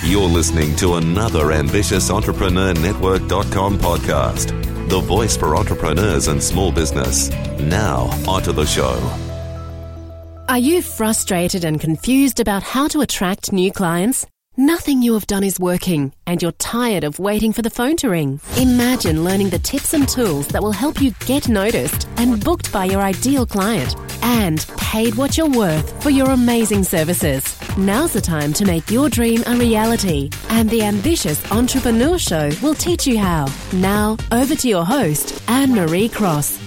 You're listening to another Ambitious Entrepreneur Network.com podcast, the voice for entrepreneurs and small business. Now, onto the show. Are you frustrated and confused about how to attract new clients? Nothing you have done is working, and you're tired of waiting for the phone to ring. Imagine learning the tips and tools that will help you get noticed and booked by your ideal client, and paid what you're worth for your amazing services. Now's the time to make your dream a reality, and the Ambitious Entrepreneur Show will teach you how. Now, over to your host, Anne-Marie Cross.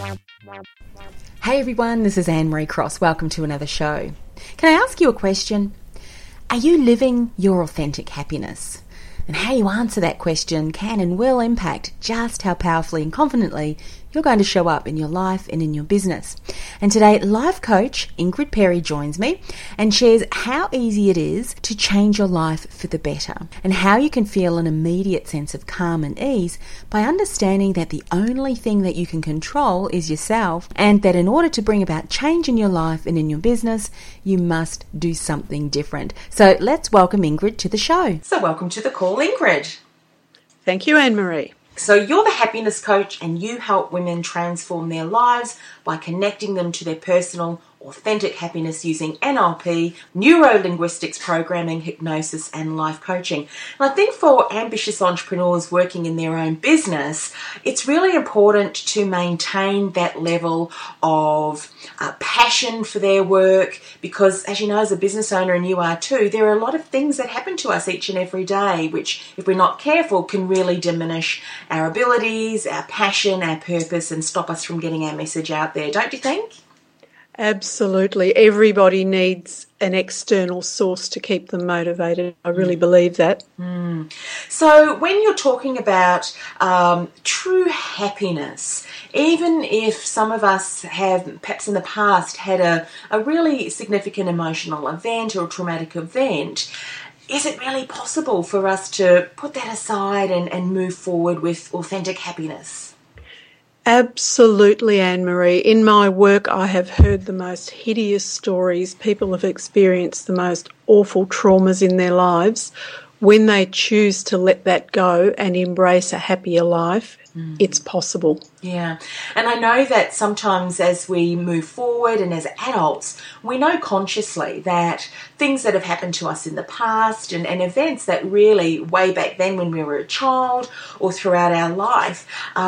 Hey everyone, this is Anne-Marie Cross. Welcome to another show. Can I ask you a question? Are you living your authentic happiness? And how you answer that question can and will impact just how powerfully and confidently you're going to show up in your life and in your business. And today, life coach Ingrid Perry joins me and shares how easy it is to change your life for the better and how you can feel an immediate sense of calm and ease by understanding that the only thing that you can control is yourself, and that in order to bring about change in your life and in your business, you must do something different. So let's welcome Ingrid to the show. So welcome to the call, Ingrid. Thank you, Anne-Marie. So you're the happiness coach, and you help women transform their lives by connecting them to their personal, authentic happiness using NLP, neuro-linguistics programming, hypnosis, and life coaching. And I think for ambitious entrepreneurs working in their own business, it's really important to maintain that level of passion for their work, because as you know, as a business owner, and you are too, there are a lot of things that happen to us each and every day which, if we're not careful, can really diminish our abilities, our passion, our purpose, and stop us from getting our message out there, don't you think? Absolutely. Everybody needs an external source to keep them motivated. I really believe that. So when you're talking about true happiness, even if some of us have perhaps in the past had a really significant emotional event or a traumatic event, is it really possible for us to put that aside and move forward with authentic happiness? Absolutely, Anne-Marie. In my work, I have heard the most hideous stories. People have experienced the most awful traumas in their lives. When they choose to let that go and embrace a happier life, it's possible. Yeah. And I know that sometimes as we move forward and as adults, we know consciously that things that have happened to us in the past and events that really way back then when we were a child or throughout our life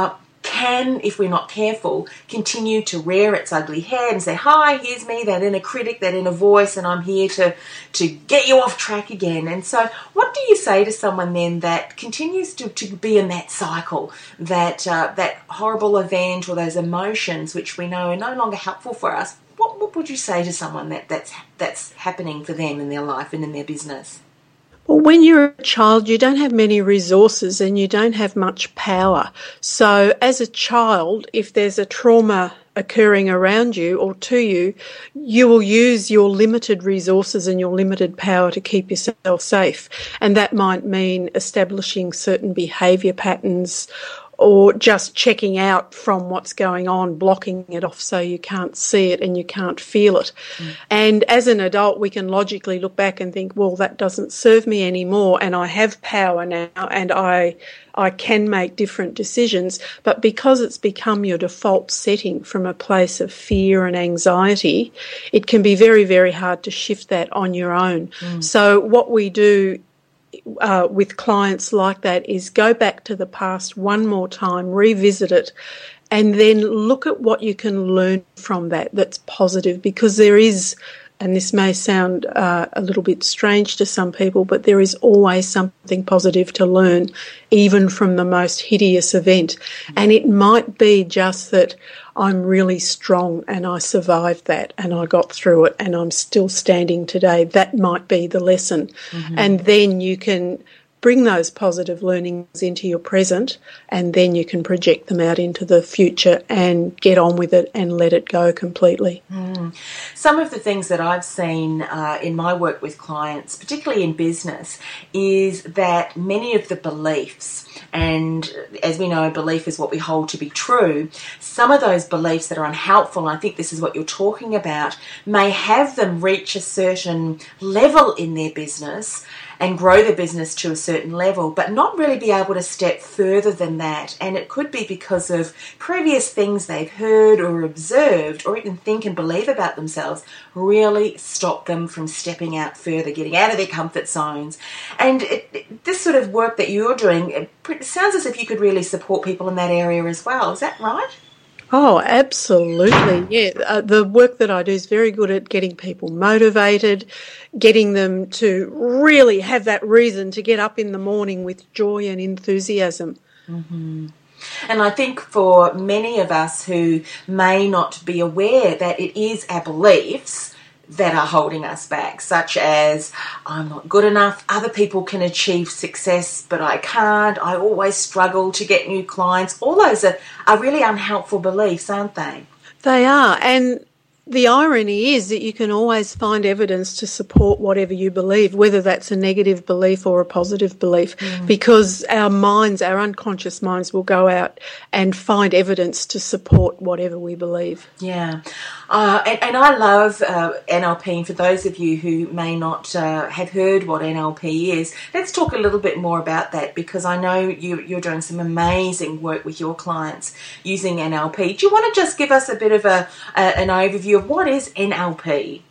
can, if we're not careful, continue to rear its ugly head and say, hi, here's me, that inner critic, that inner voice, and I'm here to get you off track again. And so what do you say to someone then that continues to be in that cycle, that horrible event or those emotions which we know are no longer helpful for us? What would you say to someone that's happening for them in their life and in their business? Well, when you're a child, you don't have many resources and you don't have much power. So as a child, if there's a trauma occurring around you or to you, you will use your limited resources and your limited power to keep yourself safe. And that might mean establishing certain behaviour patterns, or just checking out from what's going on, blocking it off so you can't see it and you can't feel it. And as an adult, we can logically look back and think, well, that doesn't serve me anymore, and I have power now and I can make different decisions. But because it's become your default setting from a place of fear and anxiety, it can be very, very hard to shift that on your own. So what we do with clients like that is go back to the past one more time, revisit it, and then look at what you can learn from that's positive, because there is, and this may sound a little bit strange to some people, but there is always something positive to learn, even from the most hideous event. And it might be just that I'm really strong and I survived that and I got through it and I'm still standing today. That might be the lesson. And then you can bring those positive learnings into your present, and then you can project them out into the future and get on with it and let it go completely. Some of the things that I've seen in my work with clients, particularly in business, is that many of the beliefs, and as we know, belief is what we hold to be true, some of those beliefs that are unhelpful, and I think this is what you're talking about, may have them reach a certain level in their business, and grow their business to a certain level, but not really be able to step further than that. And it could be because of previous things they've heard or observed or even think and believe about themselves really stop them from stepping out further, getting out of their comfort zones. And this sort of work that you're doing, it sounds as if you could really support people in that area as well. Is that right? Oh, absolutely. Yeah. The work that I do is very good at getting people motivated, getting them to really have that reason to get up in the morning with joy and enthusiasm. Mm-hmm. And I think for many of us who may not be aware that it is our beliefs that are holding us back, such as, I'm not good enough, other people can achieve success, but I can't, I always struggle to get new clients. All those are really unhelpful beliefs, aren't they? They are, and the irony is that you can always find evidence to support whatever you believe, whether that's a negative belief or a positive belief, because our minds, our unconscious minds, will go out and find evidence to support whatever we believe. Yeah. And I love NLP. And for those of you who may not have heard what NLP is, let's talk a little bit more about that, because I know you're doing some amazing work with your clients using NLP. Do you want to just give us a bit of an overview of what is NLP?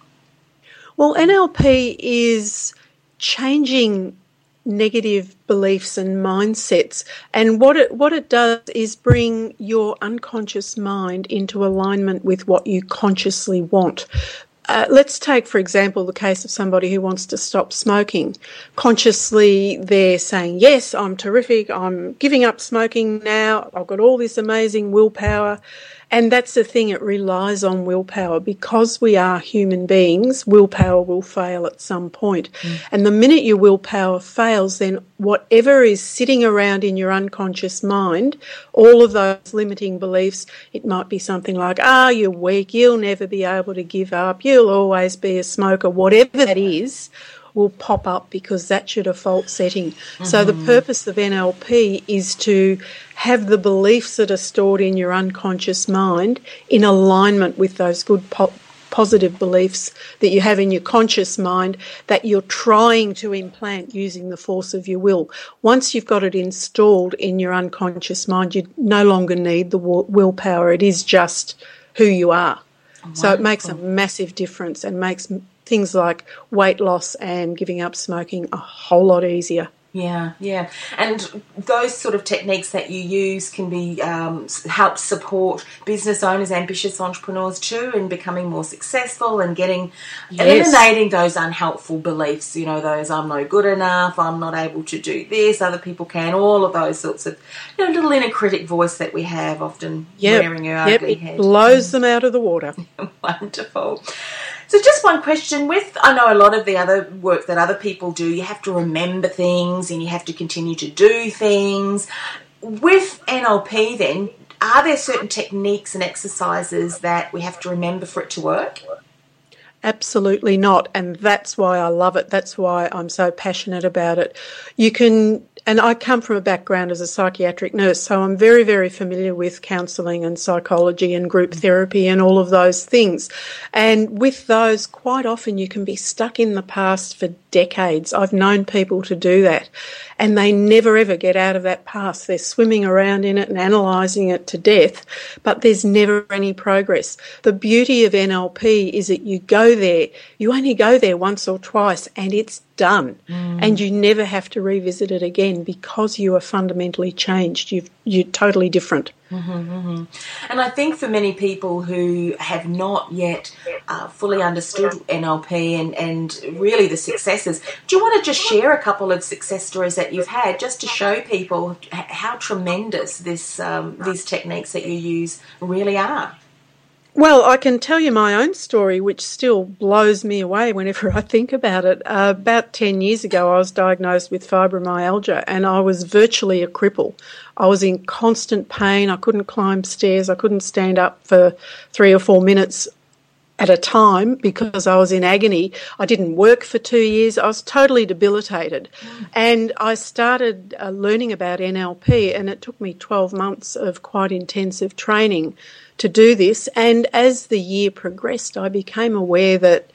Well, NLP is changing negative beliefs and mindsets, and what it does is bring your unconscious mind into alignment with what you consciously want. Let's take, for example, the case of somebody who wants to stop smoking. Consciously, they're saying, yes, I'm terrific, I'm giving up smoking now, I've got all this amazing willpower. And that's the thing, it relies on willpower. Because we are human beings, willpower will fail at some point. And the minute your willpower fails, then whatever is sitting around in your unconscious mind, all of those limiting beliefs, it might be something like, you're weak, you'll never be able to give up, you'll always be a smoker, whatever that is, will pop up because that's your default setting. So the purpose of NLP is to have the beliefs that are stored in your unconscious mind in alignment with those good positive beliefs that you have in your conscious mind that you're trying to implant using the force of your will. Once you've got it installed in your unconscious mind, you no longer need the willpower. It is just who you are. Wonderful. So it makes a massive difference and makes things like weight loss and giving up smoking a whole lot easier. Yeah, yeah. And those sort of techniques that you use can be help support business owners, ambitious entrepreneurs too, in becoming more successful and eliminating those unhelpful beliefs, those I'm no good enough, I'm not able to do this, other people can, all of those sorts of little inner critic voice that we have often rearing our ugly head. It blows them out of the water. Wonderful. So just one question I know a lot of the other work that other people do, you have to remember things and you have to continue to do things. With NLP then, are there certain techniques and exercises that we have to remember for it to work? Absolutely not, and that's why I love it. That's why I'm so passionate about it. And I come from a background as a psychiatric nurse, so I'm very, very familiar with counselling and psychology and group therapy and all of those things. And with those, quite often you can be stuck in the past for decades. I've known people to do that, and they never ever get out of that past. They're swimming around in it and analysing it to death, but there's never any progress. The beauty of NLP is that you only go there once or twice and it's done, and you never have to revisit it again because you are fundamentally changed. You're totally different. And I think for many people who have not yet fully understood NLP and really the successes, do you want to just share a couple of success stories that you've had just to show people how tremendous these techniques that you use really are? Well, I can tell you my own story, which still blows me away whenever I think about it. About 10 years ago, I was diagnosed with fibromyalgia and I was virtually a cripple. I was in constant pain. I couldn't climb stairs. I couldn't stand up for 3 or 4 minutes at a time because I was in agony. I didn't work for 2 years. I was totally debilitated. And I started learning about NLP, and it took me 12 months of quite intensive training to do this. And as the year progressed, I became aware that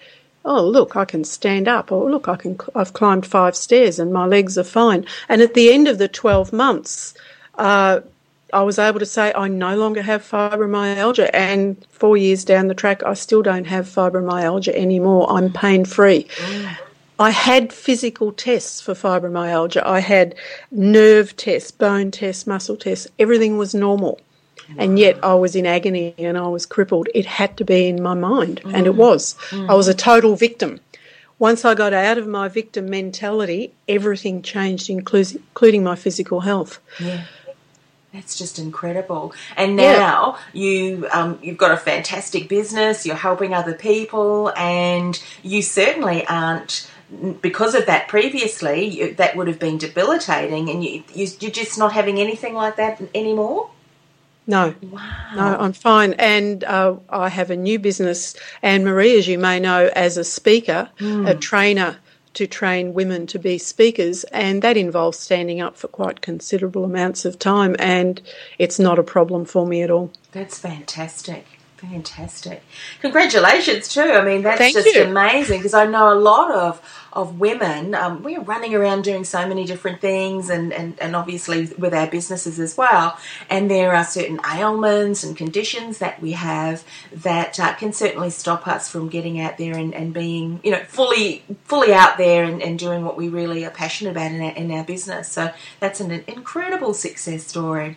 oh, look, I can stand up, or look, I've climbed 5 stairs and my legs are fine. And at the end of the 12 months, I was able to say I no longer have fibromyalgia, and 4 years down the track, I still don't have fibromyalgia anymore. I'm pain-free. I had physical tests for fibromyalgia. I had nerve tests, bone tests, muscle tests. Everything was normal. And yet I was in agony and I was crippled. It had to be in my mind, and it was. I was a total victim. Once I got out of my victim mentality, everything changed, including my physical health. Yeah. That's just incredible. And now you've got a fantastic business, you're helping other people, and you certainly aren't, because of that previously, that would have been debilitating, and you're just not having anything like that anymore? No. Wow. No, I'm fine. And I have a new business, Anne-Marie, as you may know, as a speaker, a trainer to train women to be speakers, and that involves standing up for quite considerable amounts of time, and it's not a problem for me at all. That's fantastic. Fantastic. Congratulations too. I mean, that's Thank just you. amazing, because I know a lot of women, we're running around doing so many different things, and obviously with our businesses as well, and there are certain ailments and conditions that we have that can certainly stop us from getting out there and being, fully out there and doing what we really are passionate about in our business. So that's an incredible success story.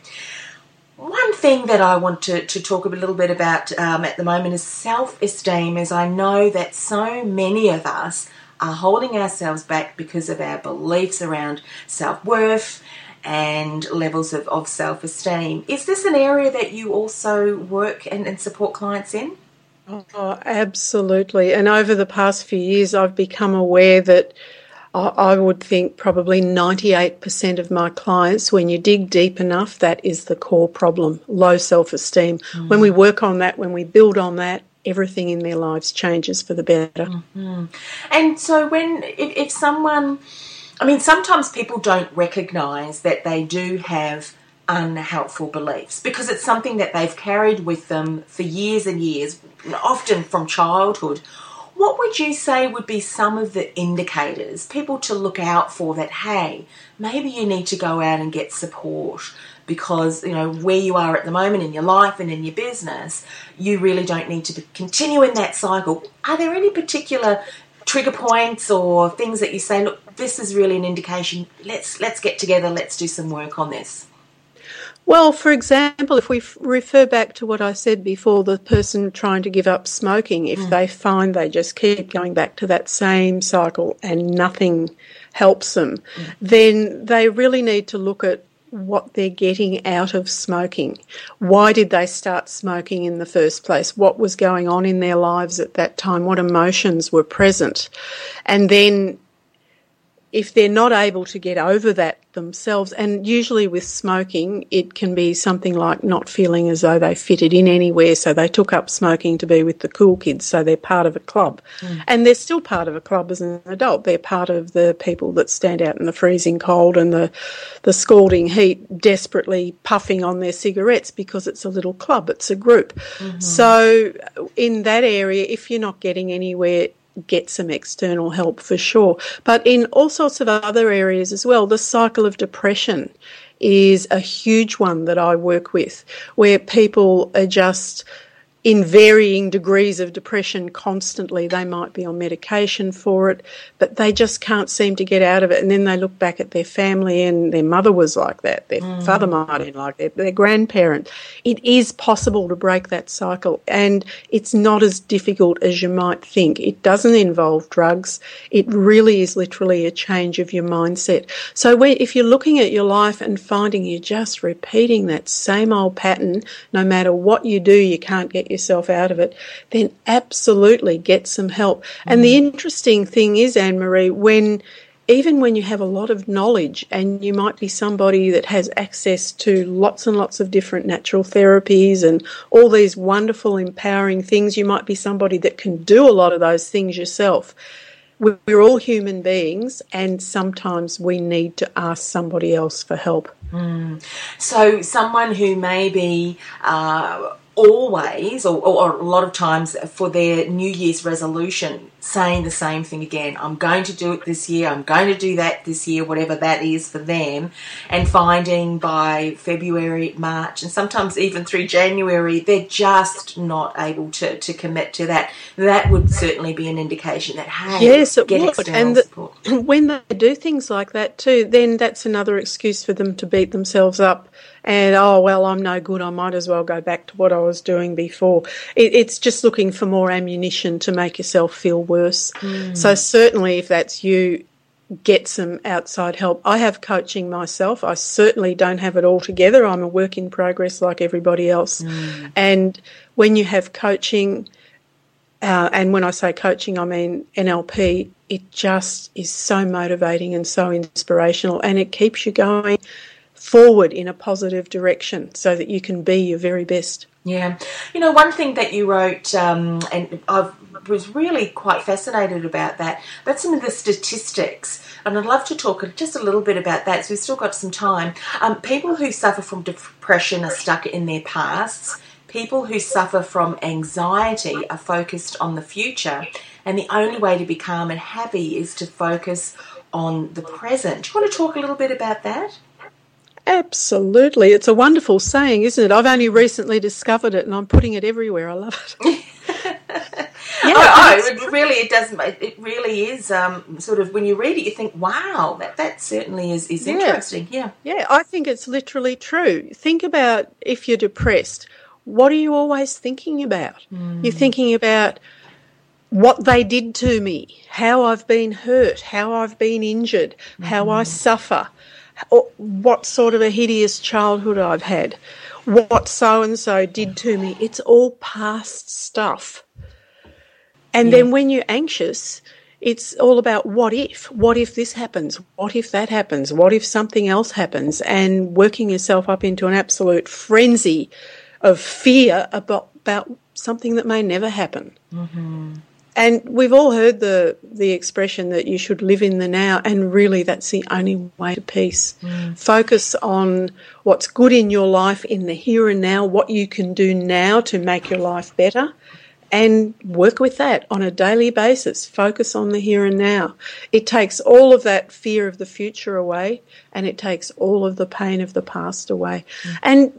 One thing that I want to talk a little bit about at the moment is self-esteem, as I know that so many of us are holding ourselves back because of our beliefs around self-worth and levels of self-esteem. Is this an area that you also work and support clients in? Oh, absolutely. And over the past few years, I've become aware that I would think probably 98% of my clients, when you dig deep enough, that is the core problem, low self-esteem. When we work on that, when we build on that, everything in their lives changes for the better. And so if someone, sometimes people don't recognise that they do have unhelpful beliefs because it's something that they've carried with them for years and years, often from childhood. What would you say would be some of the indicators, people to look out for that, hey, maybe you need to go out and get support because, where you are at the moment in your life and in your business, you really don't need to continue in that cycle. Are there any particular trigger points or things that you say, look, this is really an indication, let's get together, let's do some work on this? Well, for example, if we refer back to what I said before, the person trying to give up smoking, if they find they just keep going back to that same cycle and nothing helps them, then they really need to look at what they're getting out of smoking. Why did they start smoking in the first place? What was going on in their lives at that time? What emotions were present? And then if they're not able to get over that themselves, and usually with smoking, it can be something like not feeling as though they fitted in anywhere, so they took up smoking to be with the cool kids, so they're part of a club. And they're still part of a club as an adult. They're part of the people that stand out in the freezing cold and the scalding heat, desperately puffing on their cigarettes because it's a little club, it's a group. So in that area, if you're not getting anywhere, get some external help for sure. But in all sorts of other areas as well, the cycle of depression is a huge one that I work with, where people are just in varying degrees of depression constantly. They might be on medication for it, but they just can't seem to get out of it. And then they look back at their family and their mother was like that, their father might have been like that, their grandparent. It is possible to break that cycle, and it's not as difficult as you might think. It doesn't involve drugs. It really is literally a change of your mindset. So if you're looking at your life and finding you're just repeating that same old pattern, no matter what you do, you can't get yourself out of it, then absolutely get some help. And the interesting thing is, Anne-Marie, even when you have a lot of knowledge and you might be somebody that has access to lots and lots of different natural therapies and all these wonderful empowering things, you might be somebody that can do a lot of those things yourself. We're all human beings, and sometimes we need to ask somebody else for help. So someone who maybe always, or a lot of times for their New Year's resolution, saying the same thing again. I'm going to do it this year. I'm going to do that this year, whatever that is for them. And finding by February, March, and sometimes even through January, they're just not able to commit to that. That would certainly be an indication that, hey, yes, it get would. external And support. When they do things like that too, then that's another excuse for them to beat themselves up. And, oh, well, I'm no good. I might as well go back to what I was doing before. It's just looking for more ammunition to make yourself feel worse. So certainly if that's you, get some outside help. I have coaching myself. I certainly don't have it all together. I'm a work in progress like everybody else. And when you have coaching, and when I say coaching, I mean NLP, it just is so motivating and so inspirational, and it keeps you going forward in a positive direction so that you can be your very best. Yeah. You know, one thing that you wrote, and I was really quite fascinated about some of the statistics, and I'd love to talk just a little bit about that, so we've still got some time. People who suffer from depression are stuck in their pasts. People who suffer from anxiety are focused on the future, and the only way to be calm and happy is to focus on the present. Do you want to talk a little bit about that? Absolutely. It's a wonderful saying, isn't it? I've only recently discovered it and I'm putting it everywhere. I love it. It really is sort of, when you read it, you think, wow, that certainly is interesting. Yeah. Yeah, I think it's literally true. Think about if you're depressed, what are you always thinking about? You're thinking about what they did to me, how I've been hurt, how I've been injured, how I suffer, or what sort of a hideous childhood I've had, what so-and-so did to me. It's all past stuff. And then when you're anxious, it's all about what if this happens, what if that happens, what if something else happens, and working yourself up into an absolute frenzy of fear about something that may never happen. And we've all heard the expression that you should live in the now, and really that's the only way to peace. Focus on what's good in your life in the here and now, what you can do now to make your life better, and work with that on a daily basis. Focus on the here and now. It takes all of that fear of the future away, and it takes all of the pain of the past away. And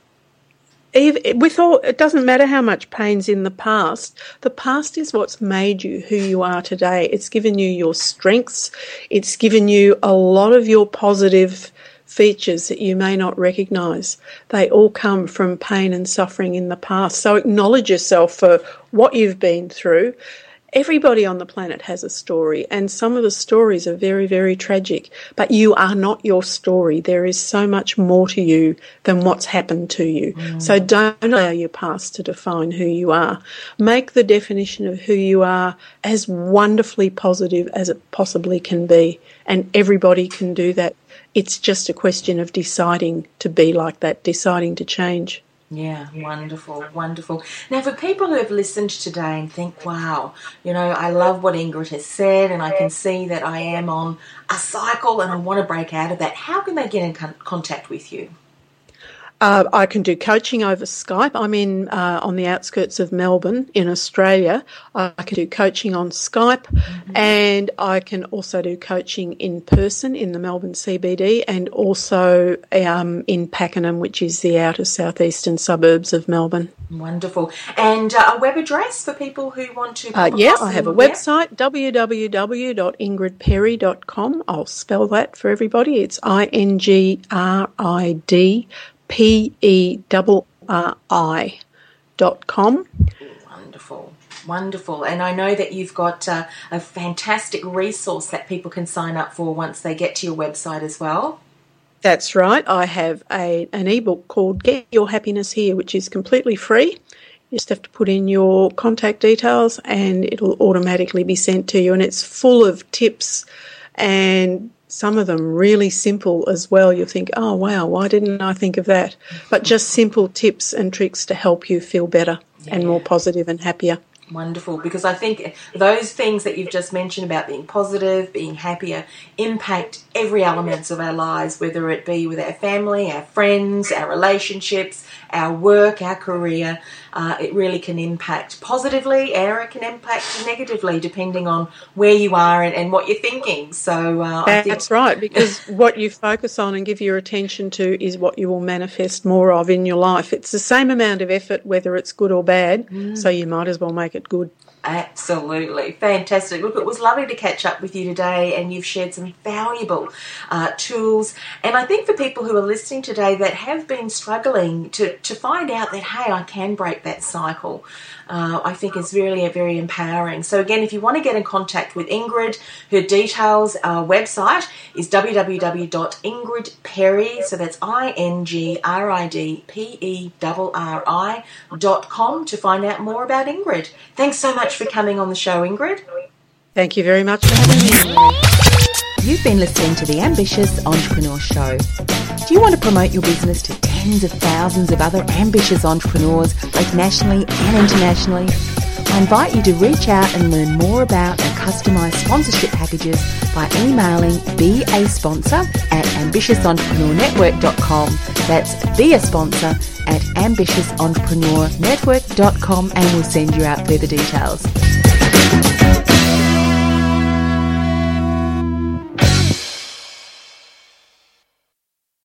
it doesn't matter how much pain's in the past is what's made you who you are today. It's given you your strengths. It's given you a lot of your positive features that you may not recognise. They all come from pain and suffering in the past. So acknowledge yourself for what you've been through. Everybody on the planet has a story, and some of the stories are very, very tragic, but you are not your story. There is so much more to you than what's happened to you. So don't allow your past to define who you are. Make the definition of who you are as wonderfully positive as it possibly can be, and everybody can do that. It's just a question of deciding to be like that, deciding to change. Yeah, wonderful, wonderful. Now, for people who have listened today and think, wow, I love what Ingrid has said, and I can see that I am on a cycle and I want to break out of that, how can they get in contact with you? I can do coaching over Skype. I'm on the outskirts of Melbourne in Australia. I can do coaching on Skype, and I can also do coaching in person in the Melbourne CBD, and also in Pakenham, which is the outer southeastern suburbs of Melbourne. Wonderful. And a web address for people who want to I have a website, www.ingridperry.com. I'll spell that for everybody. It's INGRIDPERRI.com. Wonderful, wonderful. And I know that you've got a fantastic resource that people can sign up for once they get to your website as well. That's right. I have an ebook called Get Your Happiness Here, which is completely free. You just have to put in your contact details and it'll automatically be sent to you. And it's full of tips, and some of them really simple as well. You'll think, oh, wow, why didn't I think of that? But just simple tips and tricks to help you feel better and more positive and happier. Wonderful, because I think those things that you've just mentioned about being positive, being happier, impact every element of our lives, whether it be with our family, our friends, our relationships, our work, our career, it really can impact positively, or it can impact negatively, depending on where you are and what you're thinking. So I think that's right, because what you focus on and give your attention to is what you will manifest more of in your life. It's the same amount of effort, whether it's good or bad, so you might as well make it good. Absolutely. Fantastic. Look, it was lovely to catch up with you today, and you've shared some valuable tools. And I think for people who are listening today that have been struggling to find out that, hey, I can break that cycle, I think is really very empowering. So again, if you want to get in contact with Ingrid, her details, website is www.ingridperry, so that's INGRIDPERRI.com to find out more about Ingrid. Thanks so much for coming on the show, Ingrid. Thank you very much for having me. You've been listening to the Ambitious Entrepreneur Show. Do you want to promote your business to tens of thousands of other ambitious entrepreneurs, both nationally and internationally? I invite you to reach out and learn more about and customise sponsorship packages by emailing beasponsor@ambitiousentrepreneurnetwork.com. That's be a sponsor at ambitiousentrepreneurnetwork.com, and we'll send you out further details.